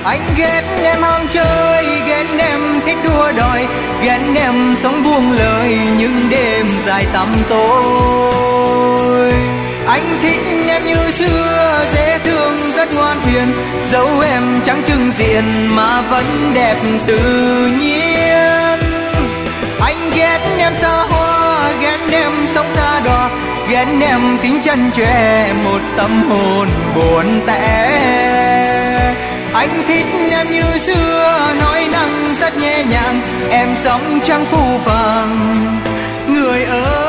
Anh ghét em ham chơi, ghét em thích đua đòi, ghét em sống buông lời những đêm dài tăm tối. Anh thích em như xưa, dễ thương rất ngoan hiền, dẫu em chẳng trưng diện mà vẫn đẹp tự nhiên. Anh ghét em xa hoa, ghét em sống xa đò, ghét em tính chân trẻ một tâm hồn buồn tẻ. Anh thích em như xưa, nói năng rất nhẹ nhàng, em sống chẳng phũ phàng người ơi.